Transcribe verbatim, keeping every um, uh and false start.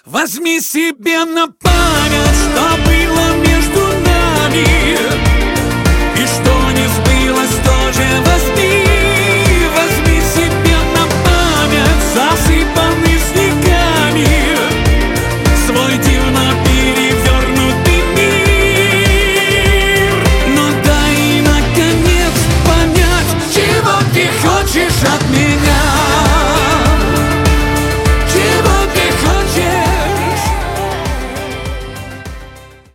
Возьми себе на память, что было между нами, и что не сбылось, тоже возьми. Возьми себе на память, засыпанный снегами, свой дивно перевернутый мир. Но дай, наконец, понять, чего ты хочешь от